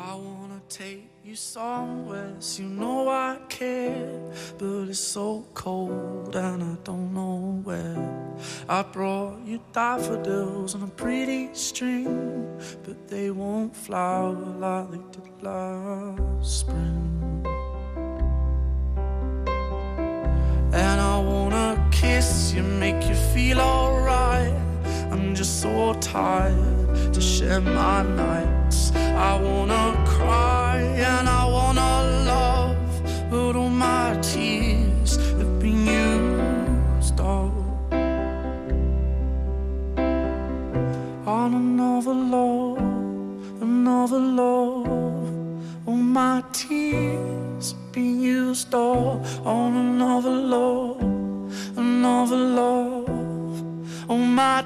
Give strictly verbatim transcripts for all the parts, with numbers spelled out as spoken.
I wanna take you somewhere, so you know I care, but it's so cold and I don't know where. I brought you daffodils on a pretty string, but they won't flower like they did last spring. And I wanna kiss you, make you feel alright. I'm just so tired to share my nights. I wanna cry and I wanna love, but all my tears have been used up on another love, another love. All my tears have been used up on another love, another love. All my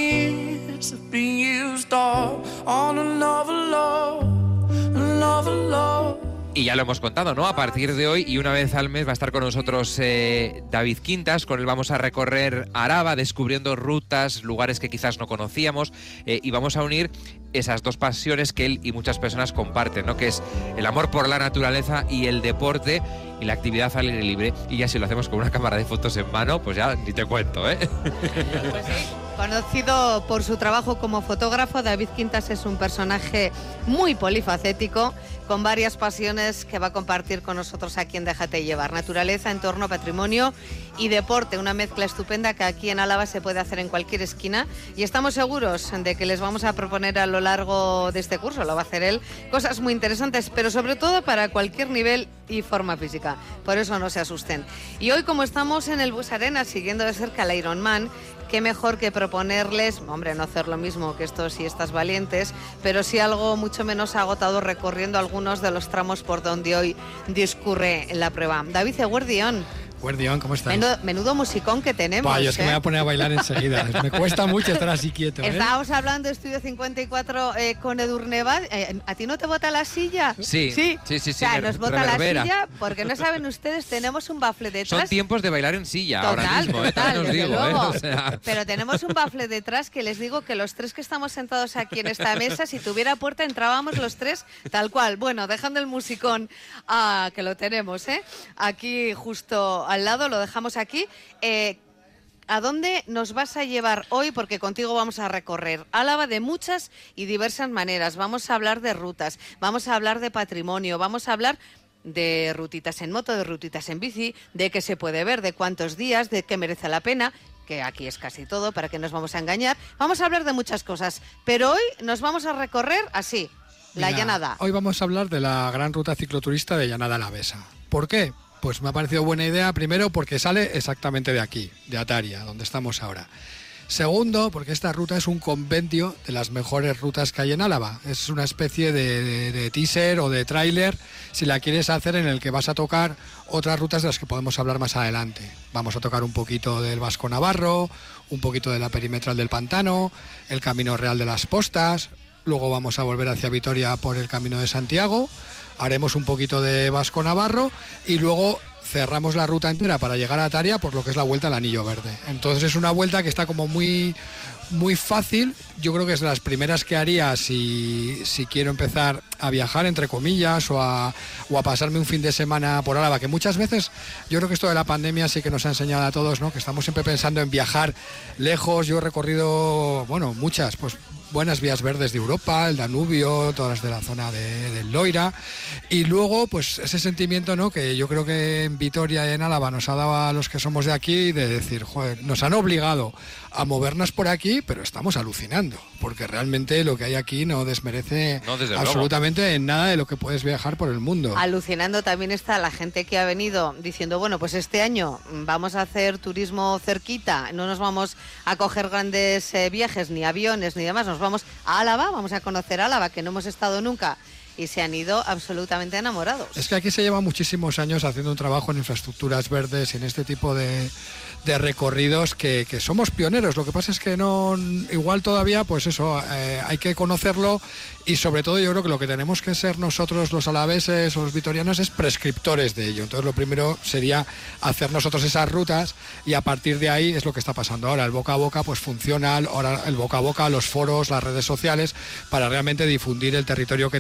tears have been used up on another love, another love. Y ya lo hemos contado, ¿no? A partir de hoy y una vez al mes va a estar con nosotros eh, David Quintas. Con él vamos a recorrer Araba, descubriendo rutas, lugares que quizás no conocíamos, eh, y vamos a unir esas dos pasiones que él y muchas personas comparten, ¿no? Que es el amor por la naturaleza y el deporte y la actividad al aire libre. Y ya si lo hacemos con una cámara de fotos en mano, pues ya ni te cuento, ¿eh? Pues sí. Conocido por su trabajo como fotógrafo, David Quintas es un personaje muy polifacético, con varias pasiones que va a compartir con nosotros aquí en Déjate Llevar. Naturaleza, entorno, patrimonio y deporte, una mezcla estupenda que aquí en Álava se puede hacer en cualquier esquina, y estamos seguros de que les vamos a proponer a lo largo de este curso, lo va a hacer él, cosas muy interesantes, pero sobre todo para cualquier nivel y forma física. Por eso no se asusten. Y hoy, como estamos en el Bus Arena siguiendo de cerca el Ironman, qué mejor que proponerles, hombre, no hacer lo mismo que estos y estas valientes, pero sí algo mucho menos agotado, recorriendo algunos de los tramos por donde hoy discurre la prueba. David Eguerdión. Guardián, ¿cómo estás? Menudo, menudo musicón que tenemos. Vaya, es que ¿eh? me voy a poner a bailar enseguida. Me cuesta mucho estar así quieto, ¿eh? Estábamos hablando de Estudio cincuenta y cuatro eh, con Edurne Bad. Eh, ¿A ti no te bota la silla? Sí, sí, sí. sí, o sea, sí nos bota la reverbera. silla porque no saben ustedes, tenemos un bafle detrás. Son tiempos de bailar en silla Total, ahora mismo, ¿eh? total, También os desde digo, luego. ¿eh? O sea... Pero tenemos un bafle detrás que les digo que los tres que estamos sentados aquí en esta mesa, si tuviera puerta entrábamos los tres tal cual. Bueno, dejando el musicón, ah, que lo tenemos, ¿eh? Aquí justo al lado, lo dejamos aquí. Eh, ¿A dónde nos vas a llevar hoy? Porque contigo vamos a recorrer Álava de muchas y diversas maneras. Vamos a hablar de rutas, vamos a hablar de patrimonio, vamos a hablar de rutitas en moto, de rutitas en bici, de qué se puede ver, de cuántos días, de qué merece la pena, que aquí es casi todo, para que nos vamos a engañar. Vamos a hablar de muchas cosas, pero hoy nos vamos a recorrer así, la Mira, Llanada. Hoy vamos a hablar de la gran ruta cicloturista de Llanada Alavesa. ¿Por qué? Pues me ha parecido buena idea, primero porque sale exactamente de aquí, de Ataria, donde estamos ahora. Segundo, porque esta ruta es un compendio de las mejores rutas que hay en Álava. Es una especie de, de, de teaser o de tráiler, si la quieres hacer, en el que vas a tocar otras rutas de las que podemos hablar más adelante. Vamos a tocar un poquito del Vasco Navarro, un poquito de la perimetral del Pantano, el Camino Real de las Postas, luego vamos a volver hacia Vitoria por el Camino de Santiago, haremos un poquito de Vasco Navarro y luego cerramos la ruta entera para llegar a Ataria por lo que es la vuelta al Anillo Verde. Entonces es una vuelta que está como muy, muy fácil. Yo creo que es de las primeras que haría si, si quiero empezar a viajar, entre comillas, o a, o a pasarme un fin de semana por Álava, que muchas veces yo creo que esto de la pandemia sí que nos ha enseñado a todos, ¿no? Que estamos siempre pensando en viajar lejos. Yo he recorrido, bueno, muchas, pues buenas vías verdes de Europa, el Danubio, todas las de la zona de, del Loira, y luego pues ese sentimiento, ¿no? Que yo creo que en Vitoria y en Álava nos ha dado a los que somos de aquí, de decir, joder, nos han obligado a movernos por aquí, pero estamos alucinando, porque realmente lo que hay aquí no desmerece no, absolutamente luego. En nada de lo que puedes viajar por el mundo. Alucinando también está la gente que ha venido diciendo, bueno, pues este año vamos a hacer turismo cerquita, no nos vamos a coger grandes eh, viajes, ni aviones, ni demás, nos vamos a Álava, vamos a conocer Álava, que no hemos estado nunca, y se han ido absolutamente enamorados. Es que aquí se lleva muchísimos años haciendo un trabajo en infraestructuras verdes y en este tipo de, de recorridos que, que somos pioneros. Lo que pasa es que no, igual todavía, pues eso, eh, hay que conocerlo, y sobre todo yo creo que lo que tenemos que ser nosotros los alaveses o los vitorianos es prescriptores de ello. Entonces lo primero sería hacer nosotros esas rutas, y a partir de ahí es lo que está pasando ahora. El boca a boca pues funciona, ahora el boca a boca, los foros, las redes sociales, para realmente difundir el territorio que tenemos, que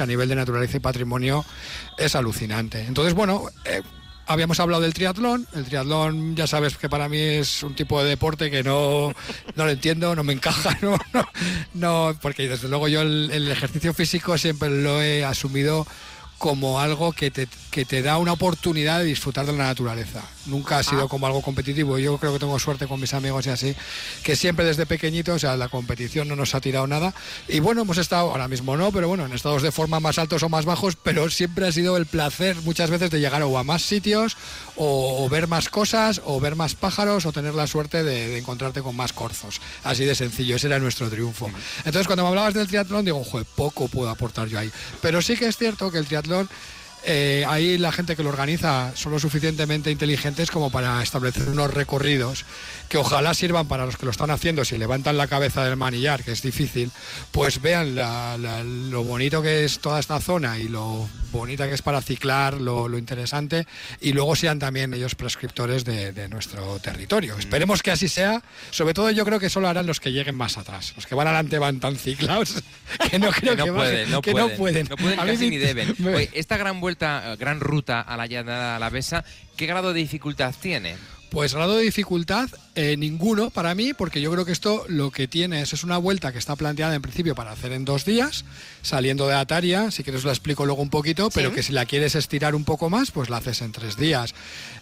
que a nivel de naturaleza y patrimonio es alucinante. Entonces, bueno, eh, habíamos hablado del triatlón. El triatlón, ya sabes que para mí es un tipo de deporte que no, no lo entiendo, no me encaja, no, no, no porque desde luego yo el, el ejercicio físico siempre lo he asumido como algo que te, que te da una oportunidad de disfrutar de la naturaleza. Nunca ha sido ah. como algo competitivo. Yo creo que tengo suerte con mis amigos y así, que siempre desde pequeñito, o sea, la competición no nos ha tirado nada. Y bueno, hemos estado, ahora mismo no, pero bueno, en estados de forma más altos o más bajos, pero siempre ha sido el placer muchas veces de llegar o a más sitios, o, o ver más cosas, o ver más pájaros, o tener la suerte de, de encontrarte con más corzos. Así de sencillo, ese era nuestro triunfo. Entonces, cuando me hablabas del triatlón, digo, joder, poco puedo aportar yo ahí. Pero sí que es cierto que el triatlón Eh, ahí la gente que lo organiza son lo suficientemente inteligentes como para establecer unos recorridos que ojalá sirvan para los que lo están haciendo, si levantan la cabeza del manillar, que es difícil, pues vean la, la, lo bonito que es toda esta zona y lo bonita que es para ciclar, lo, lo interesante, y luego sean también ellos prescriptores de, de nuestro territorio. Esperemos que así sea. Sobre todo yo creo que solo harán los que lleguen más atrás. Los que van adelante van tan ciclados que no creo que, que, no, bajen, pueden, no, que pueden, no pueden. No pueden, a casi mí ni deben. me... Oye, esta gran vuelta, gran ruta a la Llanada Alavesa, ¿qué grado de dificultad tiene? Pues grado de dificultad, eh, ninguno para mí, porque yo creo que esto lo que tiene es, es una vuelta que está planteada en principio para hacer en dos días, saliendo de Ataria, si quieres la explico luego un poquito, pero sí, que si la quieres estirar un poco más, pues la haces en tres días.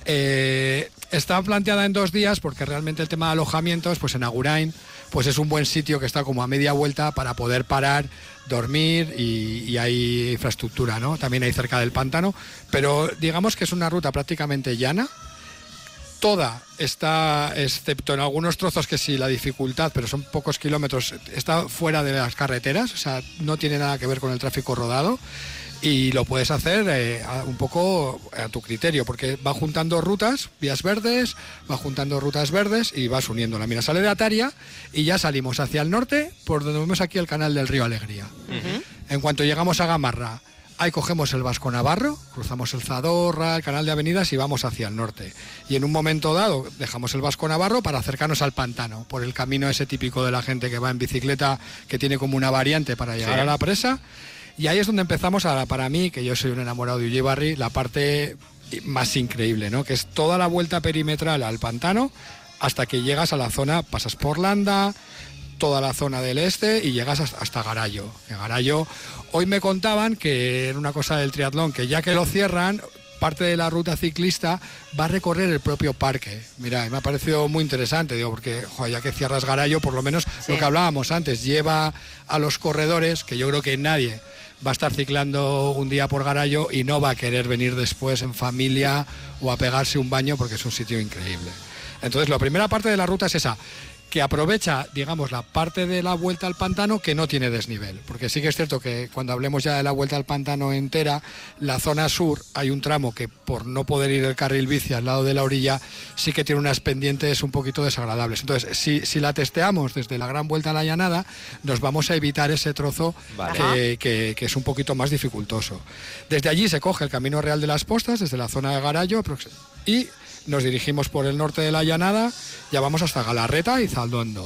Eh, está planteada en dos días porque realmente el tema de alojamientos, pues en Agurain, pues es un buen sitio que está como a media vuelta para poder parar, dormir y, y hay infraestructura, ¿no? También hay cerca del pantano, pero digamos que es una ruta prácticamente llana. Toda está, excepto en algunos trozos que sí, la dificultad, pero son pocos kilómetros, está fuera de las carreteras, o sea, no tiene nada que ver con el tráfico rodado y lo puedes hacer eh, un poco a tu criterio, porque va juntando rutas, vías verdes, va juntando rutas verdes y vas uniéndola. Mira, sale de Ataria y ya salimos hacia el norte, por donde vemos aquí el canal del río Alegría. Uh-huh. En cuanto llegamos a Gamarra, ahí cogemos el Vasco Navarro, cruzamos el Zadorra, el canal de avenidas y vamos hacia el norte. Y en un momento dado dejamos el Vasco Navarro para acercarnos al pantano, por el camino ese típico de la gente que va en bicicleta, que tiene como una variante para llegar sí. a la presa. Y ahí es donde empezamos, a, para mí, que yo soy un enamorado de Ullibarri, la parte más increíble, ¿no? Que es toda la vuelta perimetral al pantano hasta que llegas a la zona, pasas por Landa, toda la zona del este y llegas hasta Garayo. Garayo, hoy me contaban que era una cosa del triatlón, que ya que lo cierran, parte de la ruta ciclista va a recorrer el propio parque. Mira, me ha parecido muy interesante, digo, porque joder, ya que cierras Garayo, por lo menos sí. lo que hablábamos antes, lleva a los corredores, que yo creo que nadie va a estar ciclando un día por Garayo y no va a querer venir después en familia o a pegarse un baño porque es un sitio increíble. Entonces, la primera parte de la ruta es esa, que aprovecha, digamos, la parte de la vuelta al pantano que no tiene desnivel. Porque sí que es cierto que cuando hablemos ya de la vuelta al pantano entera, la zona sur hay un tramo que por no poder ir el carril bici al lado de la orilla, sí que tiene unas pendientes un poquito desagradables. Entonces, si, si la testeamos desde la gran vuelta a la Llanada, nos vamos a evitar ese trozo vale. que, que, que es un poquito más dificultoso. Desde allí se coge el Camino Real de las Postas, desde la zona de Garayo, y nos dirigimos por el norte de la Llanada, ya vamos hasta Galarreta y Zaldondo.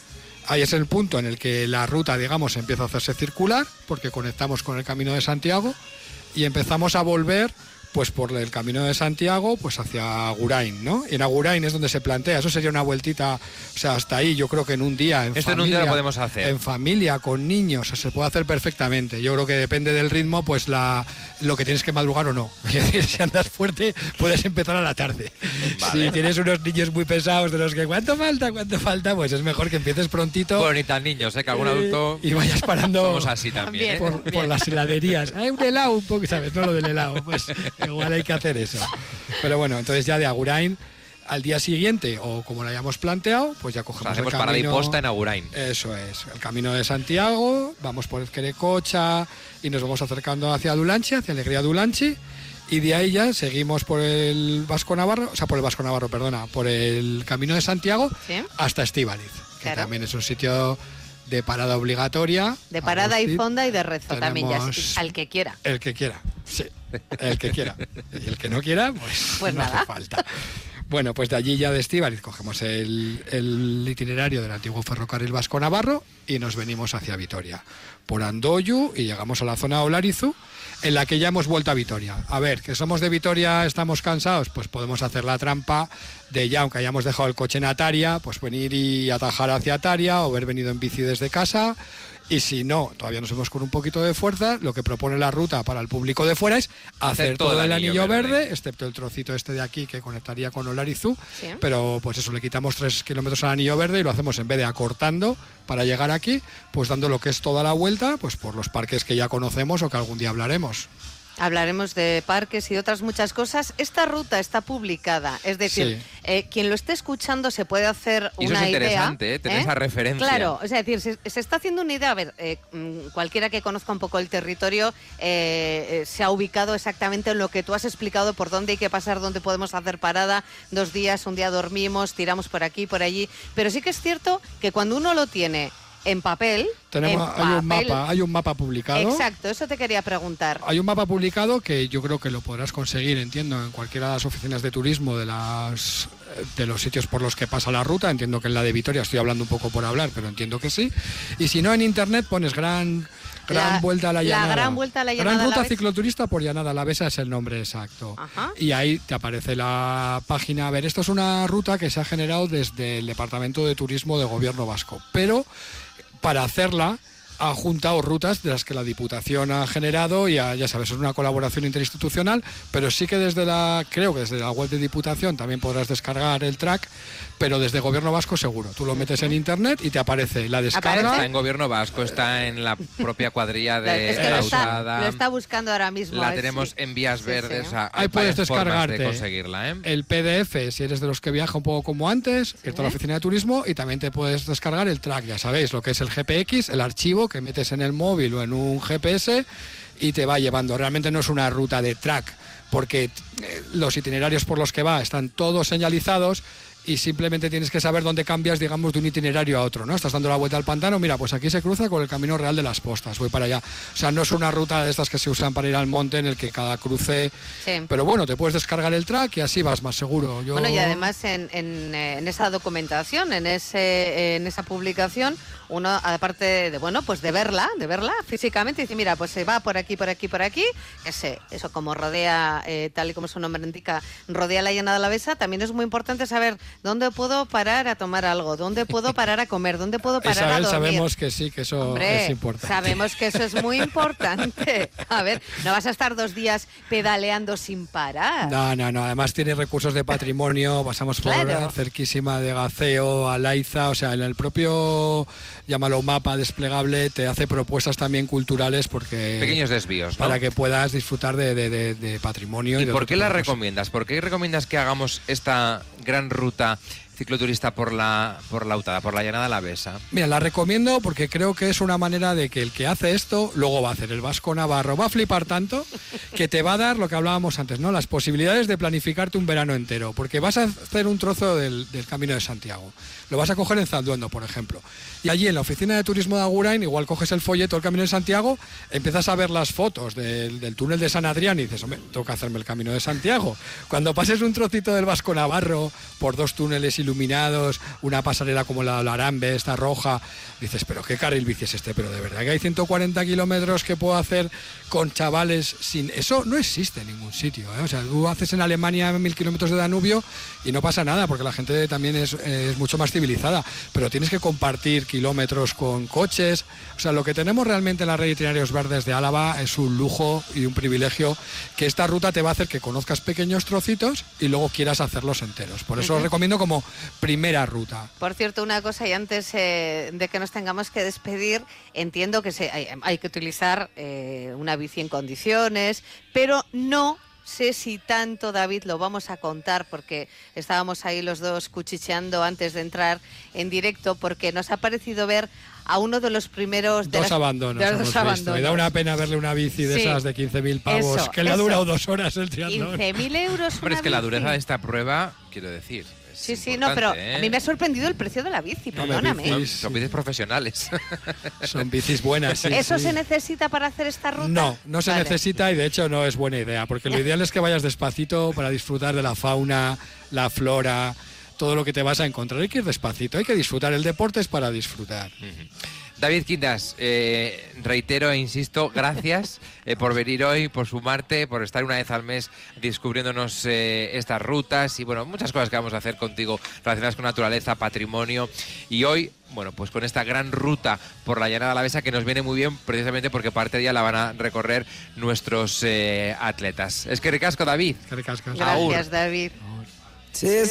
Ahí es el punto en el que la ruta, digamos, empieza a hacerse circular, porque conectamos con el Camino de Santiago y empezamos a volver pues por el Camino de Santiago pues hacia Agurain, ¿no? Y en Agurain es donde se plantea, eso sería una vueltita, o sea, hasta ahí yo creo que en un día, en Esto familia, en un día lo podemos hacer. En familia, con niños, o sea, se puede hacer perfectamente. Yo creo que depende del ritmo, pues la lo que tienes que madrugar o no. Si andas fuerte, puedes empezar a la tarde. Vale. Si tienes unos niños muy pesados de los que ¿cuánto falta? ¿Cuánto falta? Pues es mejor que empieces prontito. Bueno, ni tan niños, ¿eh? Que algún adulto... Y vayas parando... Somos así también, ¿eh? por, por las heladerías. Hay un helado un poco, ¿sabes? No lo del helado. Pues igual hay que hacer eso. Pero bueno, entonces ya de Agurain al día siguiente, o como lo hayamos planteado, pues ya cogemos o sea, hacemos el camino, parada y posta en Agurain. Eso es, el Camino de Santiago, vamos por Ezquerecocha y nos vamos acercando hacia Dulanchi, hacia Alegría Dulanchi, y de ahí ya seguimos por el Vasco Navarro, o sea, por el Vasco Navarro, perdona, por el Camino de Santiago, ¿sí? hasta Estíbaliz, que claro. también es un sitio de parada obligatoria. De parada y fonda y de rezo también, ya, al que quiera. El que quiera, sí, el que quiera. Y el que no quiera, pues, pues no nada. hace falta. Bueno, pues de allí ya de Estíbaliz cogemos el, el itinerario del antiguo ferrocarril vasco-navarro y nos venimos hacia Vitoria, por Andoyu, y llegamos a la zona de Olarizu, en la que ya hemos vuelto a Vitoria. A ver, que somos de Vitoria, estamos cansados, pues podemos hacer la trampa de ya, aunque hayamos dejado el coche en Ataria, pues venir y atajar hacia Ataria o haber venido en bici desde casa. Y si no, todavía nos vemos con un poquito de fuerza, lo que propone la ruta para el público de fuera es hacer, hacer todo, todo el anillo, anillo verde, verde, excepto el trocito este de aquí que conectaría con Olarizu, ¿sí? Pero pues eso, le quitamos tres kilómetros al anillo verde y lo hacemos, en vez de acortando para llegar aquí, pues dando lo que es toda la vuelta, pues por los parques que ya conocemos o que algún día hablaremos. Hablaremos de parques y otras muchas cosas. Esta ruta está publicada, es decir, sí. eh, quien lo esté escuchando se puede hacer y una eso es idea. Interesante, ¿eh? Tener ¿eh? esa referencia. Claro, es decir, se, se está haciendo una idea. A ver, eh, cualquiera que conozca un poco el territorio eh, eh, se ha ubicado exactamente en lo que tú has explicado, por dónde hay que pasar, dónde podemos hacer parada, dos días, un día dormimos, tiramos por aquí, por allí. Pero sí que es cierto que cuando uno lo tiene en papel, Tenemos, en hay, papel. Un mapa, hay un mapa publicado. Exacto, eso te quería preguntar. Hay un mapa publicado que yo creo que lo podrás conseguir, entiendo, en cualquiera de las oficinas de turismo de las de los sitios por los que pasa la ruta. Entiendo que en la de Vitoria, estoy hablando un poco por hablar, pero entiendo que sí. Y si no, en internet pones gran... Gran la, vuelta a la llanada. La gran vuelta a la llanada. Gran ruta cicloturista por Llanada Alavesa es el nombre exacto. Ajá. Y ahí te aparece la página. A ver, esto es una ruta que se ha generado desde el Departamento de Turismo del Gobierno Vasco, pero para hacerla ha juntado rutas de las que la Diputación ha generado y ha, ya sabes, es una colaboración interinstitucional, pero sí que desde la, creo que desde la web de Diputación también podrás descargar el track, pero desde Gobierno Vasco seguro. Tú lo metes en internet y te aparece la descarga. Está en Gobierno Vasco, está en la propia cuadrilla de es que la lo, está, usada. lo está buscando ahora mismo. La tenemos sí. en vías verdes. Sí, sí. O sea, ahí puedes descargarte de conseguirla, ¿eh? el P D F si eres de los que viaja un poco como antes, sí. Esto es la oficina de turismo, y también te puedes descargar el track, ya sabéis, lo que es el G P X, el archivo que metes en el móvil o en un G P S y te va llevando. Realmente no es una ruta de track, porque eh, los itinerarios por los que va están todos señalizados y simplemente tienes que saber dónde cambias, digamos, de un itinerario a otro, ¿no? Estás dando la vuelta al pantano, mira, pues aquí se cruza con el Camino Real de las Postas, voy para allá. O sea, no es una ruta de estas que se usan para ir al monte en el que cada cruce... Sí. Pero bueno, te puedes descargar el track y así vas más seguro. Yo... Bueno, y además en, en, en esa documentación, en, ese, en esa publicación, uno, aparte de, bueno, pues de verla, de verla físicamente, dice, mira, pues se va por aquí, por aquí, por aquí, ese, eso como rodea, eh, tal y como su nombre indica, rodea la Llanada Alavesa, también es muy importante saber dónde puedo parar a tomar algo, dónde puedo parar a comer, dónde puedo parar Isabel, a dormir. Sabemos que sí, que eso Hombre, es importante. Sabemos que eso es muy importante. A ver, no vas a estar dos días pedaleando sin parar. No, no, no. Además tiene recursos de patrimonio, pasamos por claro. cerquísima de Gaceo, Alaiza, o sea, en el propio, llámalo mapa desplegable, te hace propuestas también culturales porque... Pequeños desvíos, ¿no? Para que puedas disfrutar de, de, de, de patrimonio. ¿Y, y de por qué la cosas. recomiendas? ¿Por qué recomiendas que hagamos esta gran ruta cicloturista por la por la Utada, por la Llanada Alavesa? Mira, la recomiendo porque creo que es una manera de que el que hace esto luego va a hacer el vasco navarro, va a flipar tanto que te va a dar lo que hablábamos antes, ¿no? Las posibilidades de planificarte un verano entero, porque vas a hacer un trozo del, del Camino de Santiago, lo vas a coger en Zalduendo, por ejemplo, y allí en la oficina de turismo de Agurain igual coges el folleto del Camino de Santiago, empiezas a ver las fotos del, del túnel de San Adrián y dices, hombre, tengo que hacerme el Camino de Santiago. Cuando pases un trocito del vasco navarro por dos túneles iluminados, una pasarela como la de Arambe, esta roja, dices, pero qué carril bici es este, pero de verdad que hay ciento cuarenta kilómetros que puedo hacer con chavales sin... Eso no existe en ningún sitio, ¿eh? O sea, tú haces en Alemania mil kilómetros de Danubio y no pasa nada porque la gente también es, es mucho más civilizada, pero tienes que compartir kilómetros con coches. O sea, lo que tenemos realmente en la red de itinerarios verdes de Álava es un lujo y un privilegio, que esta ruta te va a hacer que conozcas pequeños trocitos y luego quieras hacerlos enteros. Por eso uh-huh. os recomiendo como primera ruta. Por cierto, una cosa, y antes eh, de que nos tengamos que despedir, entiendo que se, hay, hay que utilizar eh, una bici en condiciones, pero no sé si tanto, David, lo vamos a contar, porque estábamos ahí los dos cuchicheando antes de entrar en directo, porque nos ha parecido ver a uno de los primeros... De dos las, abandonos de los hemos dos visto. abandonos. Me da una pena verle una bici de sí. esas de quince mil pavos, eso, que le eso. ha durado dos horas el triatlón. quince mil euros Hombre, una es que la bici. dureza de esta prueba, quiero decir... Sí, sí, no, pero ¿eh? a mí me ha sorprendido el precio de la bici, No, perdóname. bicis. Son, son bicis profesionales. Son bicis buenas, sí. ¿Eso sí. se necesita para hacer esta ruta? No, no se Vale. necesita y de hecho no es buena idea, porque lo ideal es que vayas despacito para disfrutar de la fauna, la flora, todo lo que te vas a encontrar. Hay que ir despacito, hay que disfrutar. El deporte es para disfrutar. David Quintas, eh, reitero e insisto, gracias eh, por venir hoy, por sumarte, por estar una vez al mes descubriéndonos eh, estas rutas y bueno, muchas cosas que vamos a hacer contigo relacionadas con naturaleza, patrimonio y hoy, bueno, pues con esta gran ruta por la Llanada Alavesa que nos viene muy bien precisamente porque parte de ella la van a recorrer nuestros eh, atletas. Es que ricasco, David. Que ricascas. Gracias, David. Tis